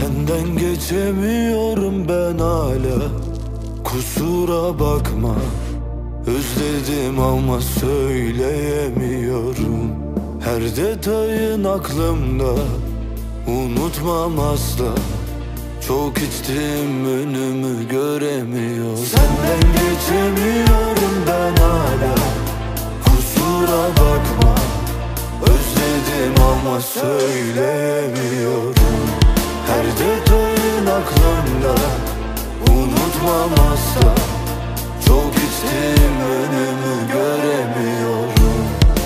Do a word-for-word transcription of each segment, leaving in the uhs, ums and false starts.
Senden geçemiyorum ben hala, kusura bakma. Özledim ama söyleyemiyorum. Her detayın aklımda, unutmam asla. Çok içtim, önümü göremiyorum. Senden geçemiyorum ben hala, kusura bakma. Özledim ama söyleyemiyorum. Her detayın aklımda, unutmam asla. Çok içtim, önümü göremiyorum.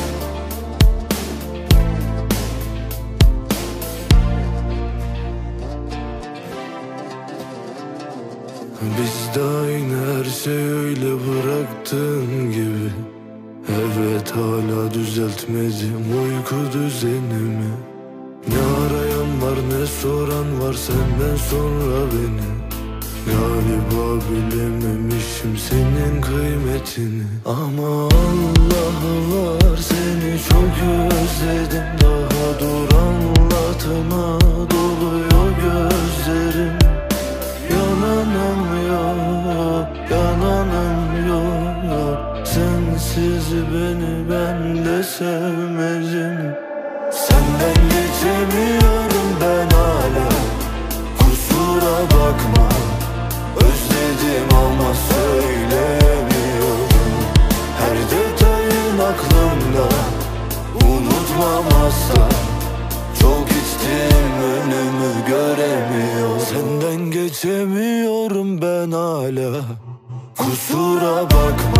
Biz de aynı, her şey öyle bıraktığın gibi. Evet, hala düzeltmedim uyku düzenimi. Ne arayan var ne soran var senden sonra beni. Galiba bilememişim senin kıymetini. Ama Allah var, seni çok özledim. Daha dur anlatana, doluyor gözlerim. Yananım yok, yananım yok. Sensiz beni ben de sevmedim. Senden geçemiyorum ben hala, kusura bakma. Özledim ama söyleyemiyorum. Her detayın aklımda, unutmam asla. Çok içtim, önümü göremiyorum. Senden geçemiyorum ben hala, kusura bakma.